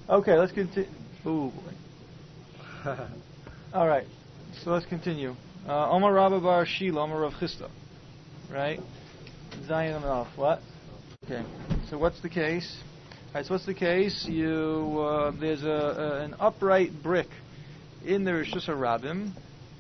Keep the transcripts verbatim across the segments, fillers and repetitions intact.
Okay, let's continue. Ooh, boy. All right, so let's continue. Uh, Omar Rabba Bar Shila, Omar Rav Chisda. Right? Zion and off. What? Okay. So what's the case? All right. So what's the case? You uh, there's a, a an upright brick in the Rishus HaRabim,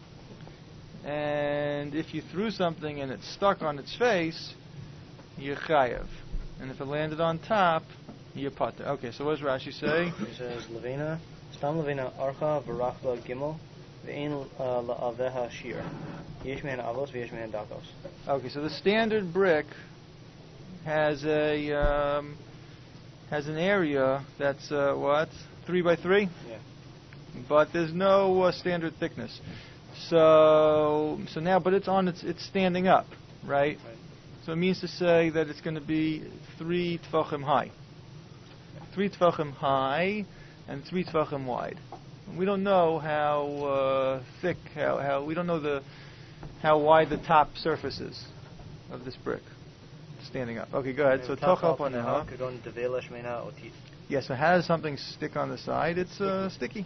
and if you threw something and it stuck on its face, you're chayav. And if it landed on top, you're pater. Okay. So what does Rashi say? He says Levina, Stam Levina Archa V'Rachla Gimel V'Ein La'aveha Shir. Yesh Me'en Avos V'Yesh Me'en Dakos. Okay, so the standard brick has a um, has an area that's uh, what three by three. Yeah. But there's no uh, standard thickness. So so now, but it's on its it's standing up, right? Right. So it means to say that it's going to be three tefachim high, three tefachim high, and three tefachim wide. We don't know how uh, thick, how, how we don't know the how wide the top surface is of this brick standing up. Okay, go ahead. So toch up on now. Yes. So how does something stick on the side? It's uh, sticky.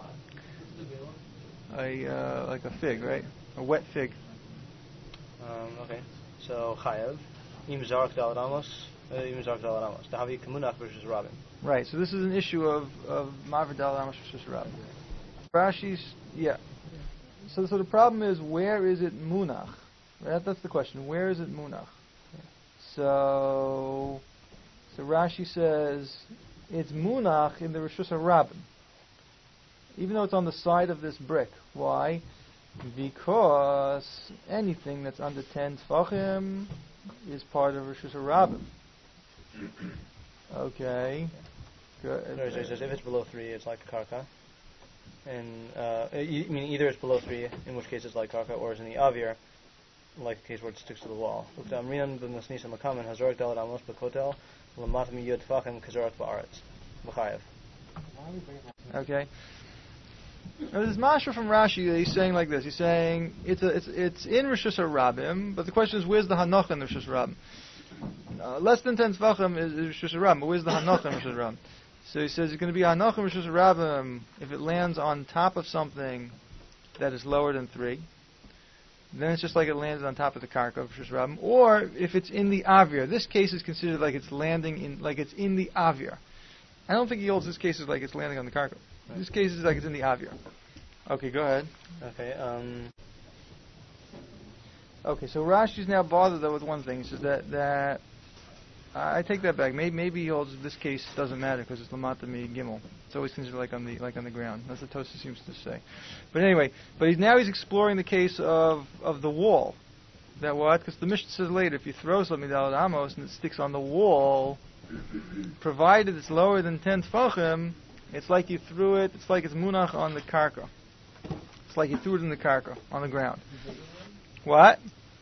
Yeah. A uh, like a fig, right? A wet fig. Um, okay. So chayav. Im zark dalad amos. Im zark dalad amos. Dahavi kamunach versus Rabin. Right. So this is an issue of of Maver Dal Amos versus Rabin. Rashi's yeah. So so the problem is, where is it munach? Right? That's the question. Where is it munach? So so Rashi says it's munach in the Rishus HaRabim, even though it's on the side of this brick. Why? Because anything that's under ten tefachim is part of Rishus HaRabim. Okay. Good. No, so he says if it's below three, it's like karka. And uh, I mean, either it's below three, in which case it's like karka, or it's in the avir, like the case where it sticks to the wall. Okay. Now there's Masha from Rashi that he's saying like this. He's saying it's a, it's it's in Rishus HaRabim, but the question is, where's the Hanoch in the Rishus HaRabim? Uh, less than ten Tvachim is, is Rishus HaRabim, but where's the Hanoch in Rishus HaRabim? So he says it's going to be Hanoch in Rishus HaRabim if it lands on top of something that is lower than three. Then it's just like it lands on top of the karka of Rishus HaRabim. Or if it's in the avir. This case is considered like it's landing in, like it's in the avir. I don't think he holds this case is like it's landing on the karka. Right. This case is like it's in the avir. Okay, go ahead. Okay, um... Okay, so Rashi's now bothered though with one thing. He says that, that uh, I take that back. Maybe, maybe he holds this case doesn't matter because it's Lamata Mi Gimel. It's always considered like on the like on the ground. That's what Tosa seems to say. But anyway, but he's now he's exploring the case of, of the wall. That what? Because the Mishnah says later, if you throw something down at Amos and it sticks on the wall, provided it's lower than ten tefachim, it's like you threw it. It's like it's munach on the karka. It's like you threw it in the karka on the ground. What?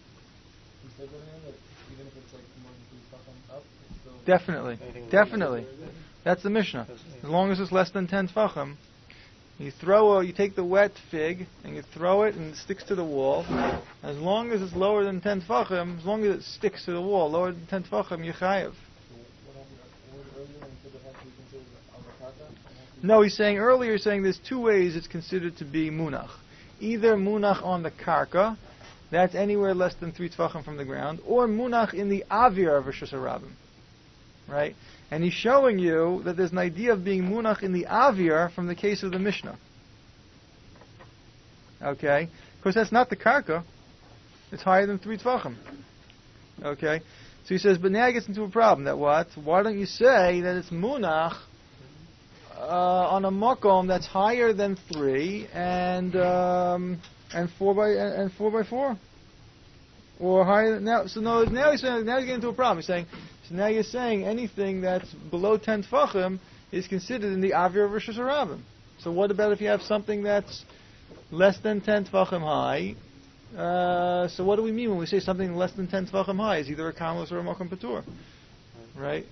Definitely, definitely. That's the Mishnah. As long as it's less than ten tefachim, you throw, a, you take the wet fig and you throw it and it sticks to the wall. As long as it's lower than ten tefachim, as long as it sticks to the wall, lower than ten tefachim, you chayav. No, he's saying earlier. He's saying there's two ways it's considered to be munach. Either munach on the karka, that's anywhere less than three tefachim from the ground, or munach in the avir of Rishus HaRabim. Right? And he's showing you that there's an idea of being munach in the avir from the case of the Mishnah. Okay? Because that's not the karka. It's higher than three tefachim. Okay? So he says, but now he gets into a problem. That what? Why don't you say that it's munach uh, on a makom that's higher than three and um, and four by and, and four by four? Or higher than, now? So no, now he's saying, now he's getting into a problem. He's saying, so now you're saying anything that's below ten tefachim is considered in the avir of Rishus HaRabim. So what about if you have something that's less than ten tefachim high? Uh, so what do we mean when we say something less than ten tefachim high is either a kamelos or a makom patur? Right?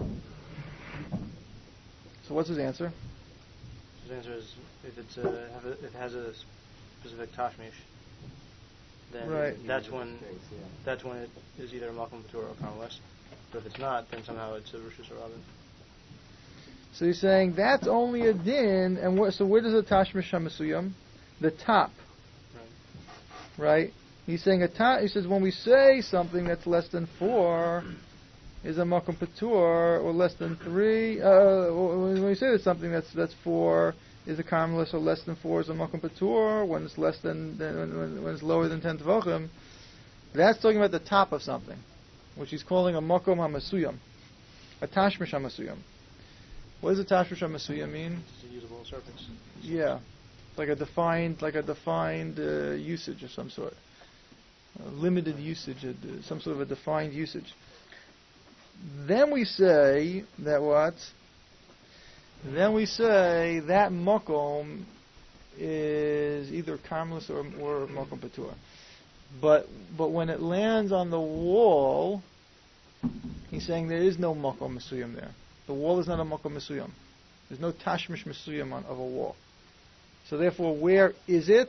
So what's his answer? His answer is if it's a, if it has a specific tashmish, then right. that's when that's when it is either a makom patur or a kamelos. But if it's not, then somehow it's a Rishus HaRabim. So he's saying that's only a din, and what, so where does the tashmish hamasuyam? The top, right? right? He's saying a ta- He says when we say something that's less than four is a makom patur, or less than three. Uh, when we say that something that's that's four is a karmelis, or less than four is a makom patur. When it's less than, when, when it's lower than ten tvachim, that's talking about the top of something, which he's calling a makom hamasuyam, a tashmish hamasuyam. What does a tashmish hamasuyam mean? It's a usable surface. Yeah, like a defined, like a defined uh, usage of some sort, a limited usage, uh, some sort of a defined usage. Then we say that what? Then we say that makom is either karmelis or, or makom patur. But but when it lands on the wall, he's saying there is no makom mesuyam there. The wall is not a makom mesuyam. There's no tashmish mesuyam on of a wall. So therefore, where is it?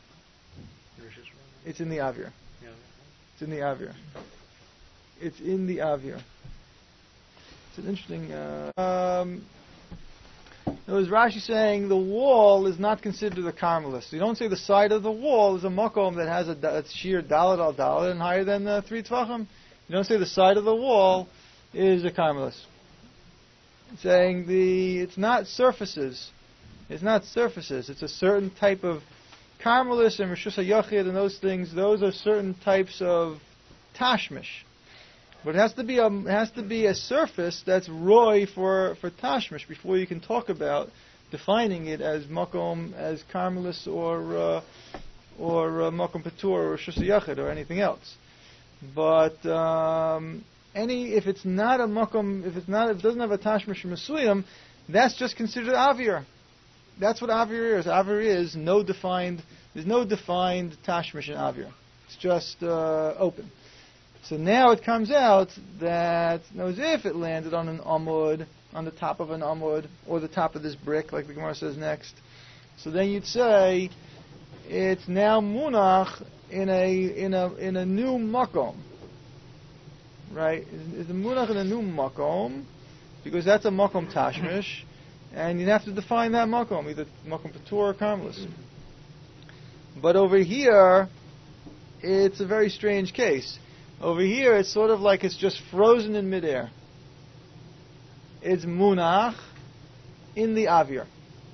It's in the avir. It's in the avir. It's in the avir. It's an interesting. Uh, um, it was Rashi saying the wall is not considered a karmelis. You don't say the side of the wall is a makom that has a, a sheer dalet al dalet and higher than uh, three tvachim. You don't say the side of the wall is a karmelis. Saying the it's not surfaces. It's not surfaces. It's a certain type of karmelis and rishus hayachid and those things. Those are certain types of tashmish. But it has to be a it has to be a surface that's roy for for tashmish before you can talk about defining it as makom, as karmelis or uh, or uh, makom patur or rishus hayachid or anything else. But um, any if it's not a makom, if it's not if it doesn't have a tashmish mesuyam, that's just considered avir. That's what avir is. Avir is no defined. There's no defined tashmish in avir. It's just uh, open. So now it comes out that knows if it landed on an amud, on the top of an amud, or the top of this brick, like the Gemara says next. So then you'd say it's now munach in a in a in a new makom, right? It's a munach in a new makom because that's a makom tashmish, and you have to define that makom, either makom patur or karmelis. But over here, it's a very strange case. Over here, it's sort of like it's just frozen in midair. It's munach in the avir.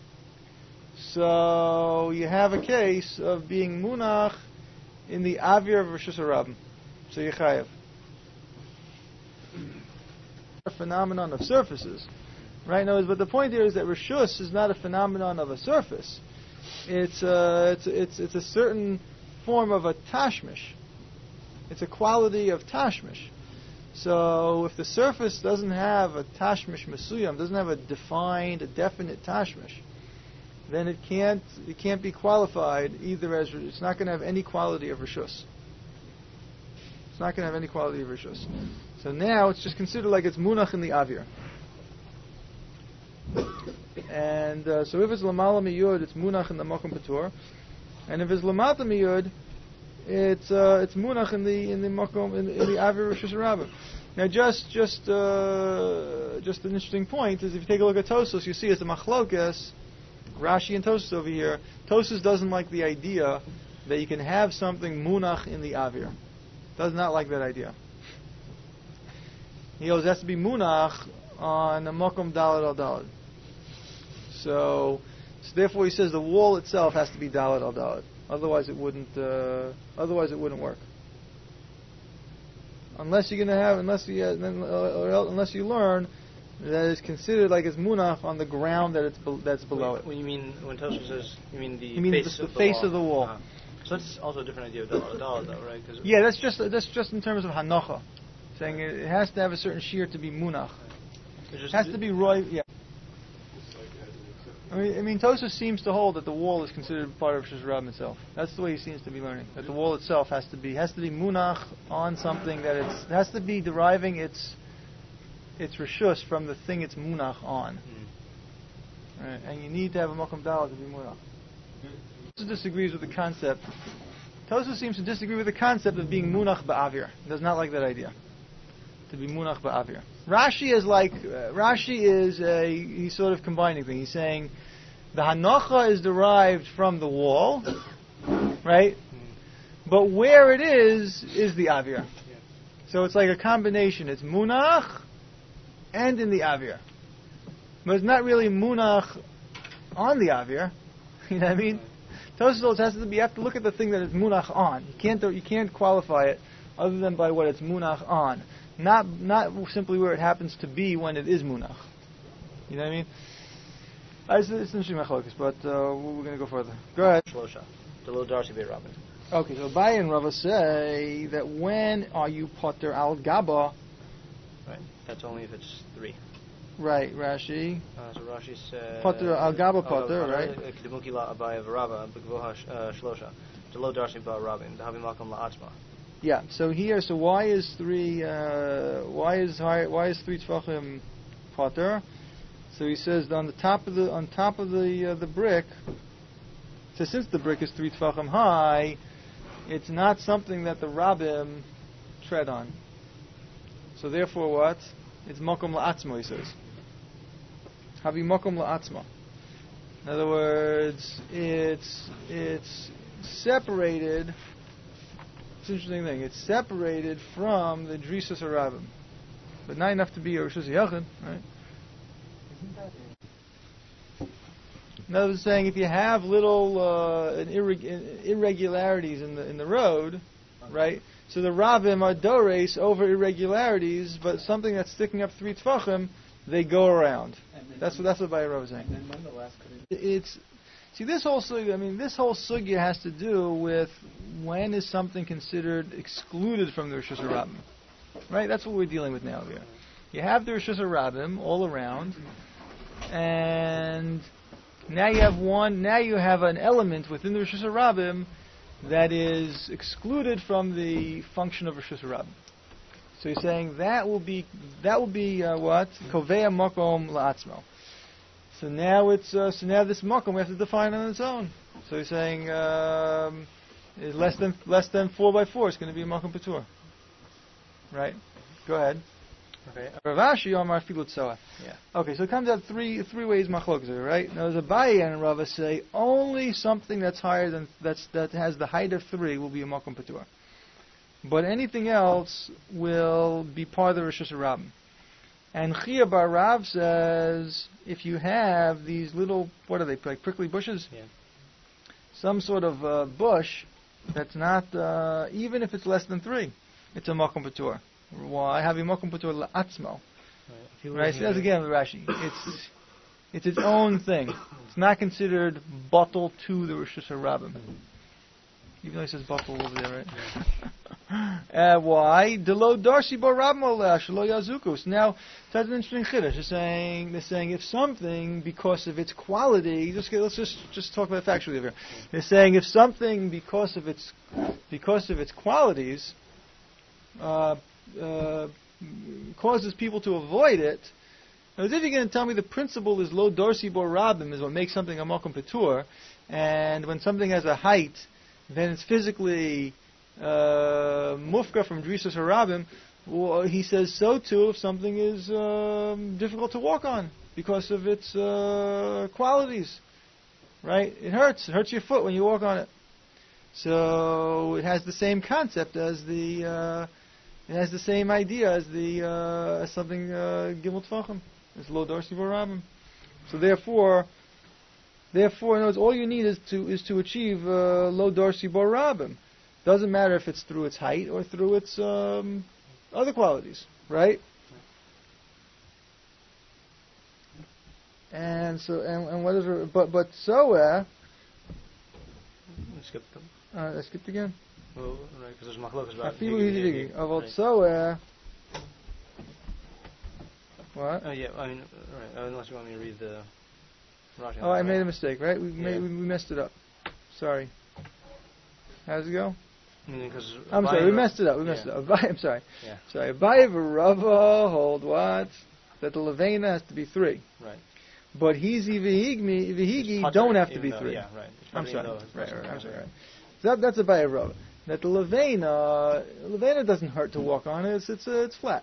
So you have a case of being munach in the avir of Rishus Harabim. So you chayav. A phenomenon of surfaces, right? No, but the point here is that Rishus is not a phenomenon of a surface. It's a, it's it's it's a certain form of a tashmish. It's a quality of tashmish. So if the surface doesn't have a tashmish mesuyam, doesn't have a defined, a definite tashmish, then it can't it can't be qualified either as it's not going to have any quality of rishus. It's not going to have any quality of rishus. So now it's just considered like it's munach in the avir. And uh, so if it's lamala miyud, it's munach in the makom patur, and if it's lamata miyud, It's uh, it's munach in the in the makom in, in the avir rishus harabim. Now, just just uh, just an interesting point is if you take a look at Tosfos, you see it's a machlokes, Rashi and Tosfos over here. Tosfos doesn't like the idea that you can have something munach in the avir. Does not like that idea. He goes, it has to be munach on the makom daled al daled. So, so therefore, he says the wall itself has to be daled al daled. Otherwise, it wouldn't. Uh, otherwise, it wouldn't work. Unless you're going to have, unless you, uh, uh, unless you learn that it's considered like it's munach on the ground that it's be, that's below Wait, it. When you mean when Tosfos says you mean the you mean face the, of the the face wall. of the wall? Uh, so that's also a different idea of daled daled, though, right? Cause Yeah, that's just that's just in terms of hanocha, saying it, it has to have a certain shear to be munach. It has to be roy. Yeah. I mean, I mean, Tosfos seems to hold that the wall is considered part of Rishus Harabim itself. That's the way he seems to be learning. That the wall itself has to be has to be munach on something that it's it has to be deriving its its rishus from the thing it's munach on. Mm. Right? And you need to have a makom daled to be munach. Tosfos disagrees with the concept. Tosfos seems to disagree with the concept of being munach ba'avir. He does not like that idea. To be munach ba'avir. Rashi is like uh, Rashi is a he's sort of combining things. He's saying the hanacha is derived from the wall, right? But where it is is the avir. So it's like a combination. It's munach and in the avir, but it's not really munach on the avir. You know what I mean? Tosfos has to be. You have to look at the thing that it's munach on. You can't you can't qualify it other than by what it's munach on. Not not simply where it happens to be when it is munach. You know what I mean? Uh, it's, it's interesting machlokas, but uh, we're going to go further. Go ahead. Shlosha. The little Darcy Beit Rabin. Okay, so Abaye and Rava say that when are you potter al gaba? Right. That's only if it's three. Right, Rashi. Uh, so Rashi says Potter al gaba potter, right? Kidemuki la Abaye v'Rava b'gvoha Shlosha. The little Darcy Beit Rabin. The havi makom la'atzma. Yeah. So here, so why is three? Uh, why is why, why is three tefachim potter? So he says on the top of the on top of the uh, the brick. So since the brick is three tefachim high, it's not something that the rabbim tread on. So therefore, what? It's makom la'atzma. He says, havi makom la'atzma. In other words, it's it's separated. It's an interesting thing. It's separated from the Drisas HaRabim, but not enough to be a Rishus Yachid, right? In other words, saying if you have little uh, irreg- irregularities in the in the road, right? So the Rabim are dores over irregularities, but something that's sticking up three tefachim, they go around. That's what that's what Abaye was saying. It's See, this whole sugya, I mean, this whole sugya has to do with when is something considered excluded from the Rishus HaRabim, right? That's what we're dealing with now here. You have the Rishus HaRabim all around, and now you have one. Now you have an element within the Rishus HaRabim that is excluded from the function of Rishus HaRabim. So he's saying that will be that will be uh, what kovea makom la'atzmo. So now it's uh, so now this makom we have to define on its own. So he's saying um, is less than less than four by four is going to be a makom patur, right? Go ahead. Okay. Rav Ashi Omar Filut Soa. Yeah. Okay, so it comes out three three ways machlokas, right? Now there's Abaye and Rava say only something that's higher than that's that has the height of three will be a makom patur, but anything else will be part of the Rishus HaRabim. And Chia Bar Rav says if you have these little, what are they, like prickly bushes? Yeah. Some sort of uh, bush that's not, uh, even if it's less than three, it's a makom patur. Why? Have a makom patur la'atzmo. Right. Right. So that's again with Rashi. It's it's its own thing. It's not considered bottle to the Rishus HaRabim. Even though he says bottle over there, right? Uh, why? Delo darshi bar rabmo shelo yazukus. Now that's an interesting chiddush. They're saying they're saying if something because of its quality, just let's just just talk about it factually here. They're saying if something because of its because of its qualities uh, uh, causes people to avoid it. Now, as if you're going to tell me the principle is lo darshi bar rabim is what makes something a makom patur, and when something has a height, then it's physically Uh, mufka from Drisas HaRabim, well, he says so too if something is um, difficult to walk on because of its uh, qualities, right? It hurts. It hurts your foot when you walk on it. So it has the same concept as the. Uh, it has the same idea as the uh, as something uh, gimel tefachim. It's lo darsi v'rabim. So therefore, therefore, in other words, all you need is to is to achieve uh, lo darsi v'rabim. Doesn't matter if it's through its height or through its um, other qualities, right? And so, and, and what is it? But but soa. Skip them. Uh, I skipped again. Well, right, because there's machlokas about. Afilu hidigi. Avot soa. What? Oh yeah, I mean, right. Unless you want me to read the. Rashi. Oh, I made a mistake. Right? We yeah. made we messed it up. Sorry. How does it go? Because I'm sorry, we messed it up. We messed yeah. it up. I'm sorry. Yeah. Sorry. Abaye v'Rava hold what? That the levena has to be three. Right. But he's v'higmi v'higi don't have to be though, three. Yeah, right. I'm sorry. Though, Right, right, I'm sorry. Right. So that, that's Abaye v'Rava. That the levena levena doesn't hurt to walk on. It's it's uh, it's flat.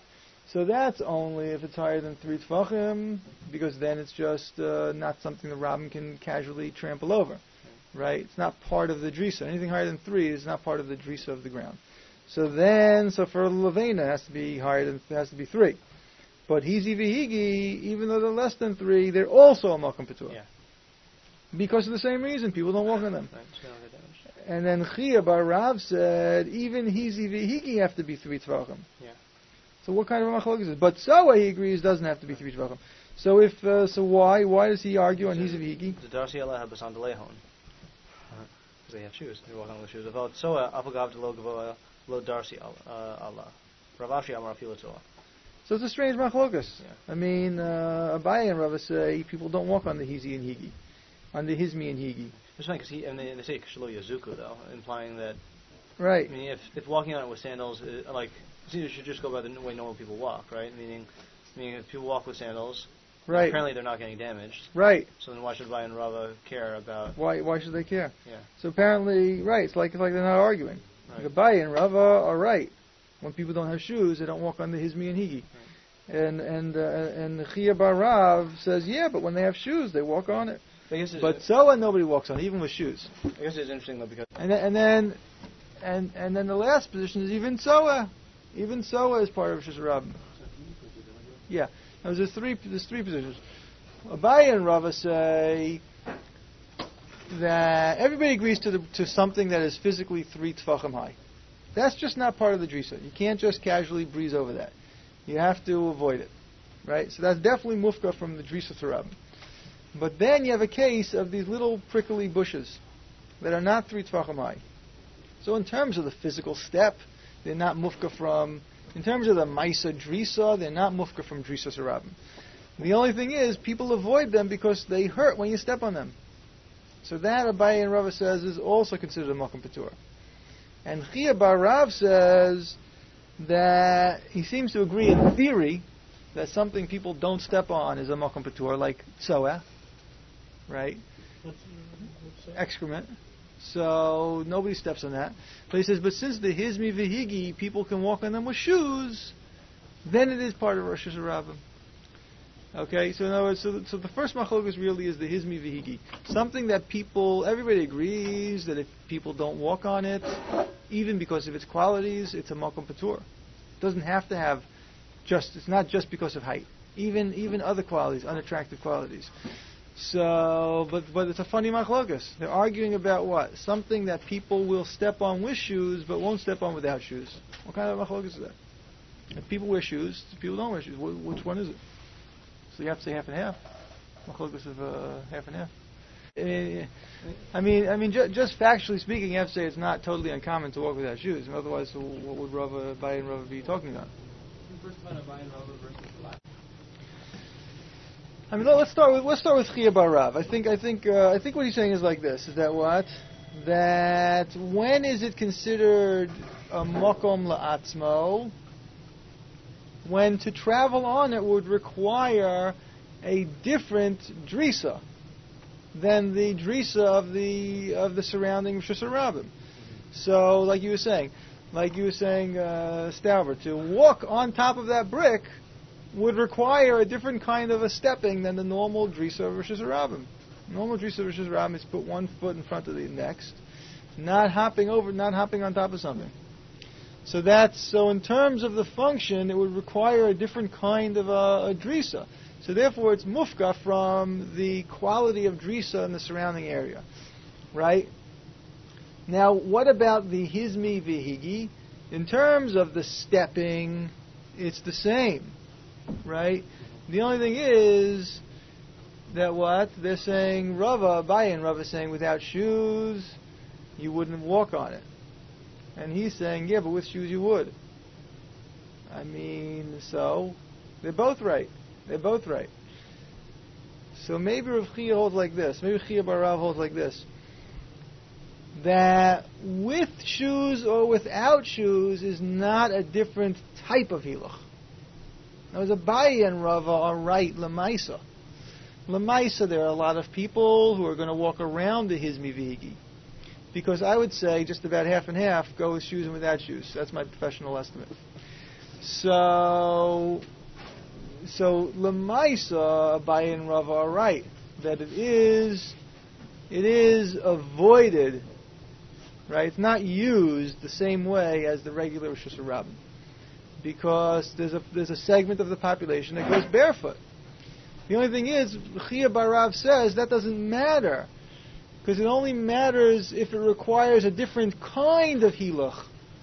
So that's only if it's higher than three tefachim, because then it's just uh, not something the rabbin can casually trample over, right? It's not part of the drisa. Anything higher than three is not part of the drisa of the ground. So then, so for levena, it has to be higher than, it has to be three. But hizi v'higi, even though they're less than three, they're also a makom patur. Yeah. Because of the same reason, people don't walk on them. Right, so they're damaged. And then Chia Bar Rav said, even hizi v'higi have to be three tvachim. Yeah. So what kind of a machlok is this? But Soa, he agrees, doesn't have to be three tvachim. So if uh, so, why why does he argue on hizi v'higi? The Darcy Allah have basan delehon. Because they have shoes. They walk on with shoes. About Soa, apagav de lo gavoa lo Darcy Allah. Rav Ashi Amar Afilatoa. So it's a strange machlokas. Yeah. I mean, uh, Abaye and Rava say people don't walk on the hizi and higi, on the hizmi and higi. It's funny because he and they, they say kshalo yazuku though, implying that. Right. I mean, if if walking on it with sandals, uh, like you should just go by the way normal people walk, right? Meaning, meaning if people walk with sandals, right. Apparently they're not getting damaged. Right. So then why should Abaye and Rava care about? Why why should they care? Yeah. So apparently, right. It's like it's like they're not arguing. Right. Like Abaye and Rava are right. When people don't have shoes, they don't walk on the hizmi and higi. Right. And and uh, and Chia Bar Rav says, yeah, but when they have shoes, they walk on it. I guess But Soa, nobody walks on it, even with shoes. I guess it's interesting though because and then, and then and and then the last position is even Soa, even Soa is part of Rosh Hashanah. Yeah, now, there's three there's three positions. Abaye and Rava say that everybody agrees to the, to something that is physically three tefachim high. That's just not part of the drisa. You can't just casually breeze over that. You have to avoid it, right? So that's definitely mufka from the drisa Torah. But then you have a case of these little prickly bushes that are not three tefachim high. So in terms of the physical step, they're not mufka from. In terms of the maisa drisa, they're not mufka from drisa Torah. The only thing is, people avoid them because they hurt when you step on them. So that Abaye and Rava says is also considered a makom patur. And Chia Bar Rav says that he seems to agree in theory that something people don't step on is a makom patur, like soa, right? What's, what's Excrement. So nobody steps on that. But he says, but since the hizmi v'higi, people can walk on them with shoes, then it is part of Rosh Hashanah. Okay, so in other words, so the, so the first machlokas really is the hizmi v'higi, something that people, everybody agrees that if people don't walk on it, even because of its qualities, it's a makom patur. It doesn't have to have just, it's not just because of height, even even other qualities, unattractive qualities. So, but but it's a funny machlokas. They're arguing about what? Something that people will step on with shoes, but won't step on without shoes. What kind of machlokas is that? If people wear shoes, people don't wear shoes. Wh- which one is it? So you have to say half and half. Machlokas of uh, half and half. I mean, I mean, ju- just factually speaking, you have to say it's not totally uncommon to walk without shoes. And otherwise, so what would Rava, Abaye, and Rava be talking about? the first one of Abaye and Rava versus the last? I mean, let's start with let's start with Chia Bar Rav. I think I think uh, I think what he's saying is like this: is that what? That when is it considered a makom la'atzmo? When to travel on it would require a different drisa than the drisa of the of the surrounding Rosh Hashanah. So, like you were saying, like you were saying, uh, Stauber, to walk on top of that brick would require a different kind of a stepping than the normal drisa of Rosh Hashanah. Normal drisa of Rosh Hashanah is put one foot in front of the next, not hopping over, not hopping on top of something. So that's so. In terms of the function, it would require a different kind of a, a drisa. So therefore, it's mufka from the quality of drisa in the surrounding area, right? Now, what about the hizmi v'higi? In terms of the stepping, it's the same, right? The only thing is that what they're saying, Rava, Abaye and Rava saying, without shoes, you wouldn't walk on it. And he's saying, yeah, but with shoes you would. I mean, so they're both right. They're both right. So maybe Rav Chia holds like this. Maybe Chia Bar Rav holds like this. That with shoes or without shoes is not a different type of hiluch. Now, as Abaye and Rava are right, Lamaisa. Lamaisa, there are a lot of people who are going to walk around the hizmi v'higi. Because I would say just about half and half go with shoes and without shoes. That's my professional estimate. So, so Lemaisa, Abaye and Rava are right that it is, it is avoided, right? It's not used the same way as the regular Rosh Hashanah, because there's a there's a segment of the population that goes barefoot. The only thing is, Chia Barav says that doesn't matter, because it only matters if it requires a different kind of hiluch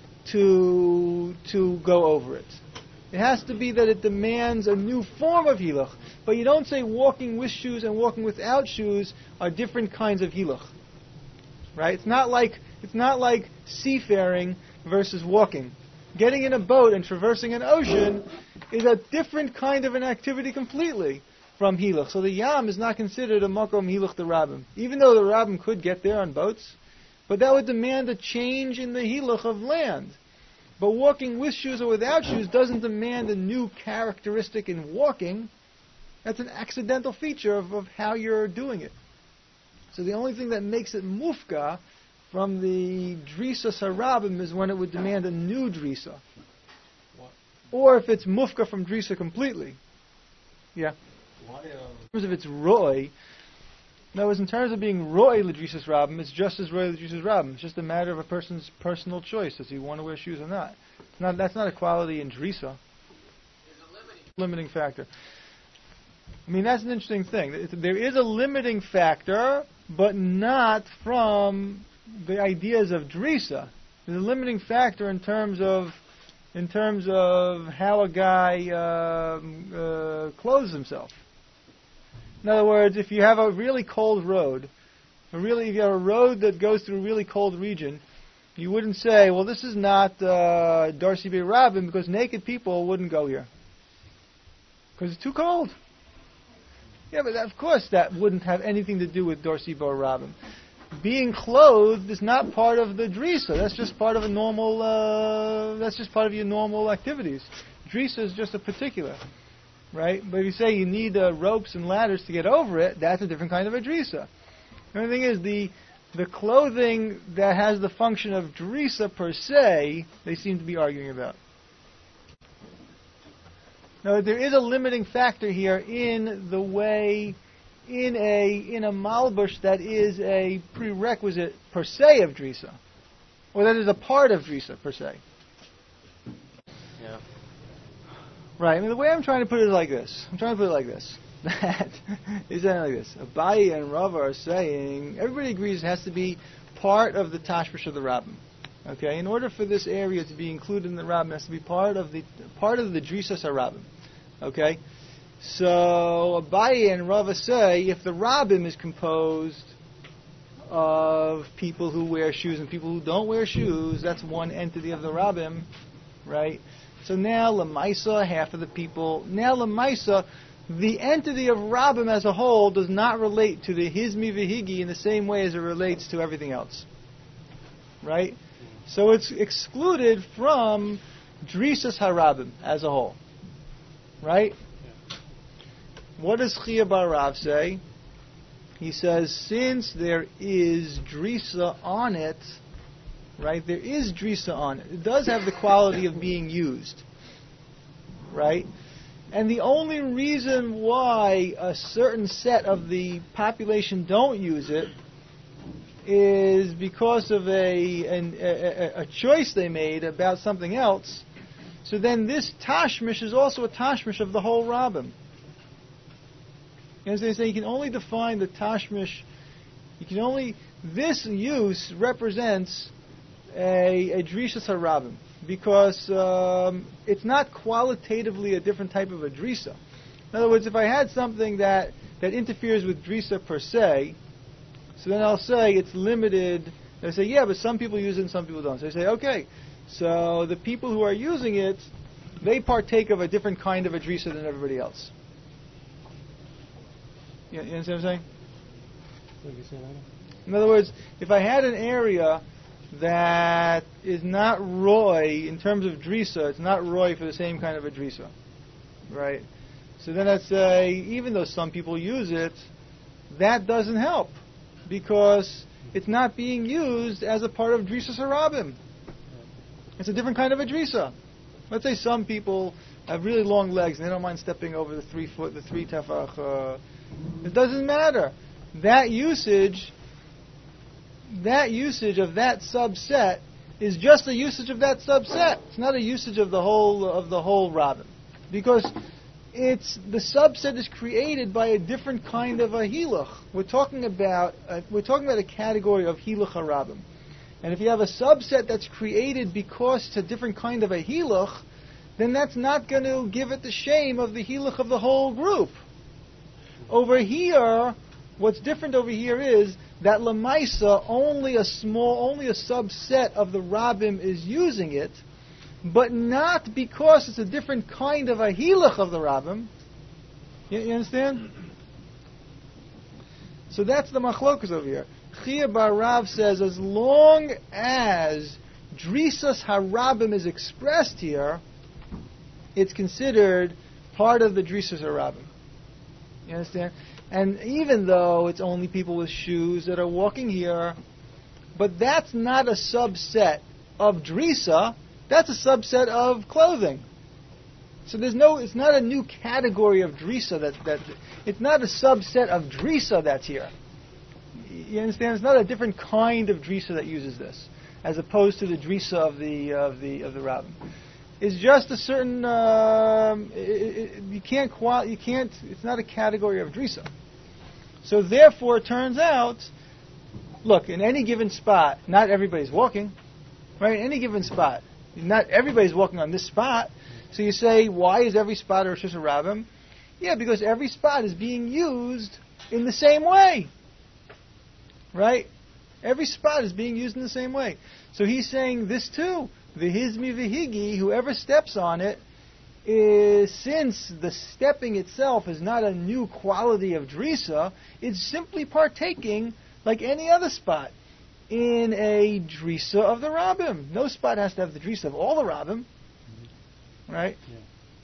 to to go over it. It has to be that it demands a new form of hiluch. But you don't say walking with shoes and walking without shoes are different kinds of hiluch, right? It's not like it's not like seafaring versus walking. Getting in a boat and traversing an ocean is a different kind of an activity completely from hiluch. So the yam is not considered a makom hiluch the rabbim, even though the rabbim could get there on boats. But that would demand a change in the hiluch of land. But walking with shoes or without shoes doesn't demand a new characteristic in walking. That's an accidental feature of, of how you're doing it. So the only thing that makes it mufka from the drisa sarabim is when it would demand a new drisa. What? Or if it's mufka from drisa completely. Yeah. Why, uh, in terms of its roy, in other words, in terms of being roy l'drisas rabim, it's just as roy l'drisas rabim. It's just a matter of a person's personal choice. Does he want to wear shoes or not? It's not that's not a quality in drisa. There's a limiting. Limiting factor. I mean, that's an interesting thing. There is a limiting factor, but not from the ideas of drisa. There's a limiting factor in terms of in terms of how a guy uh, uh, clothes himself. In other words, if you have a really cold road, a really if you have a road that goes through a really cold region, you wouldn't say, well, this is not uh, Darcy Bay Rabin, because naked people wouldn't go here. Because it's too cold. Yeah, but of course that wouldn't have anything to do with Darcy Bay Rabin. Being clothed is not part of the drisa. That's just part of a normal, uh, that's just part of your normal activities. Drisa is just a particular. Right? But if you say you need uh, ropes and ladders to get over it, that's a different kind of a drisa. The only thing is, the the clothing that has the function of drisa per se, they seem to be arguing about. Now, there is a limiting factor here in the way, in a in a malbush that is a prerequisite per se of drisa, or that is a part of drisa per se. Yeah. Right. I mean, the way I'm trying to put it is like this. I'm trying to put it like this. That is like this. Abaye and Rava are saying everybody agrees it has to be part of the tashmish of the rabbim. Okay. In order for this area to be included in the rabbim, it has to be part of the part of the drisas harabbim. Okay. So Abaye and Rava say if the rabbim is composed of people who wear shoes and people who don't wear shoes, that's one entity of the rabbim, right? So now, Lemaisa, half of the people, now Lemaisa, the entity of Rabbim as a whole does not relate to the Hizmi Vihigi in the same way as it relates to everything else. Right? So it's excluded from Drisas HaRabbim as a whole. Right? What does Chia Bar Rav say? He says, since there is Drisa on it, right? There is drisa on it. It does have the quality of being used, right? And the only reason why a certain set of the population don't use it is because of a, an, a, a choice they made about something else. So then this tashmish is also a tashmish of the whole rabbim. As they say, you can only define the tashmish, you can only, this use represents a, a drisa harabim, because um, it's not qualitatively a different type of a drisa. In other words, if I had something that, that interferes with drisa per se, so then I'll say it's limited. They say, yeah, but some people use it and some people don't. So I say, okay, so the people who are using it, they partake of a different kind of a drisa than everybody else. You, you understand what I'm saying? In other words, if I had an area that is not roy in terms of drisa, it's not roy for the same kind of a drisa, right? So then I'd say, even though some people use it, that doesn't help, because it's not being used as a part of drisas harabim. It's a different kind of a drisa. Let's say some people have really long legs and they don't mind stepping over the three foot, the three tefach. Uh, it doesn't matter. That usage, that usage of that subset is just a usage of that subset. It's not a usage of the whole of the whole rabbin, because it's the subset is created by a different kind of a hiluch. We're talking about uh, we're talking about a category of hiluch harabim, and if you have a subset that's created because it's a different kind of a hiluch, then that's not going to give it the shame of the hiluch of the whole group. Over here, what's different over here is that lemaisa only a small, only a subset of the rabbim is using it, but not because it's a different kind of a hiluch of the rabbim. You, you understand? So that's the machlokas over here. Chia bar Rav says as long as drisas harabim is expressed here, it's considered part of the drisas harabim. You understand? And even though it's only people with shoes that are walking here, but that's not a subset of drisa, that's a subset of clothing. So there's no, it's not a new category of drisa that, that it's not a subset of drisa that's here. You understand? It's not a different kind of drisa that uses this, as opposed to the drisa of the of the of the rabbin. It's just a certain um, it, it, you can't qual- you can't. It's not a category of drisa. So therefore, it turns out, look, in any given spot, not everybody's walking, right? In any given spot, not everybody's walking on this spot. So you say, why is every spot a Rosh Hashanah? Yeah, because every spot is being used in the same way, right? Every spot is being used in the same way. So he's saying this too. V'hizmi v'higi, whoever steps on it, is, since the stepping itself is not a new quality of drisa, it's simply partaking, like any other spot, in a drisa of the rabbim. No spot has to have the drisa of all the rabbim, right? Yeah.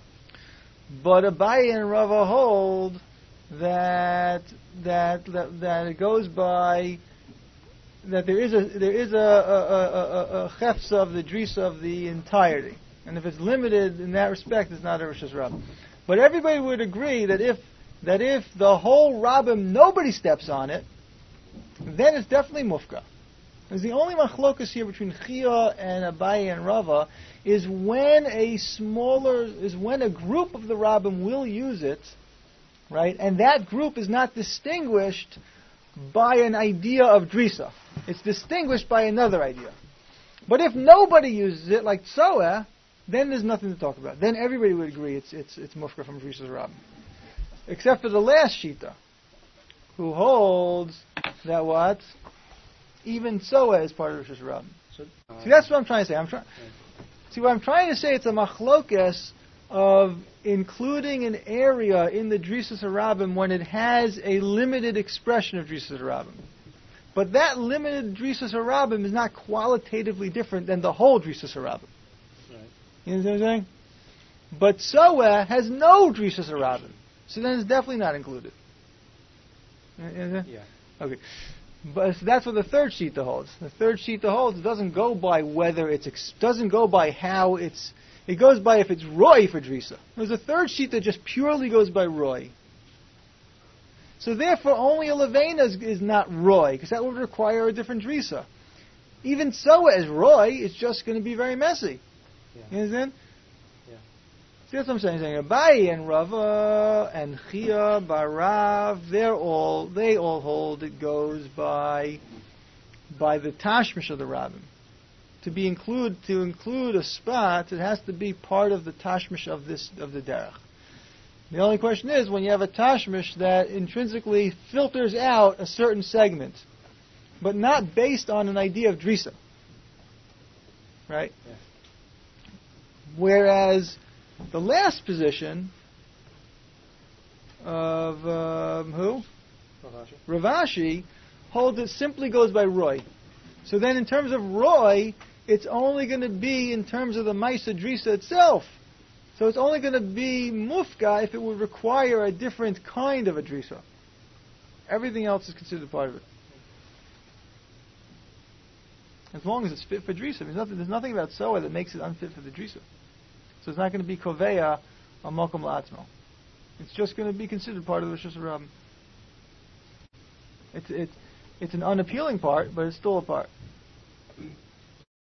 But Abaye and Rava hold that that that, that it goes by that there is a there is a a, a, a, a chefza of the drisa of the entirety, and if it's limited in that respect, it's not a Rosh Hashanah. But everybody would agree that if that if the whole rabbim nobody steps on it, then it's definitely mufka. Because the only machlokas here between Chia and Abaye and Rava is when a smaller is when a group of the rabbim will use it, right? And that group is not distinguished by an idea of drisa. It's distinguished by another idea. But if nobody uses it, like tzoeh, then there's nothing to talk about. Then everybody would agree it's it's it's mufka from drisas rabbim, except for the last shita, who holds that what even tzoeh is part of drisas rabbim. So, uh, see, that's what I'm trying to say. I'm trying. See, what I'm trying to say, it's a machlokes of including an area in the drisas harabim when it has a limited expression of drisas harabim. But that limited drisas harabim is not qualitatively different than the whole drisas harabim. Right. You know what I'm saying? But tzoeh has no drisas harabim, so then it's definitely not included. You know yeah. Okay. But so that's what the third shita holds. The third shita holds it doesn't go by whether it's ex- doesn't go by how it's. It goes by if it's roy for drisa. There's a third sheet that just purely goes by roy. So therefore, only a levena is, is not roy, because that would require a different drisa. Even tzoeh as roy, it's just going to be very messy. Yeah. You understand? Yeah. See, that's what I'm saying. saying Abaye and Rava and Chia Barav, they're all they all hold it goes by by the tashmish of the rabbim. To be include to include a spot, it has to be part of the tashmish of this of the derech. The only question is when you have a tashmish that intrinsically filters out a certain segment, but not based on an idea of drisa, right? Yeah. Whereas the last position of um, who Ravashi. Ravashi holds it simply goes by roy. So then, in terms of roy, it's only going to be in terms of the Maisa Drisa itself. So it's only going to be mufka if it would require a different kind of a Drisa. Everything else is considered part of it. As long as it's fit for Drisa. There's nothing, there's nothing about tzoeh that makes it unfit for the Drisa. So it's not going to be koveya on mokum la'atzmo. It's just going to be considered part of the Rosh Hashanah. It's it's it's an unappealing part, but it's still a part.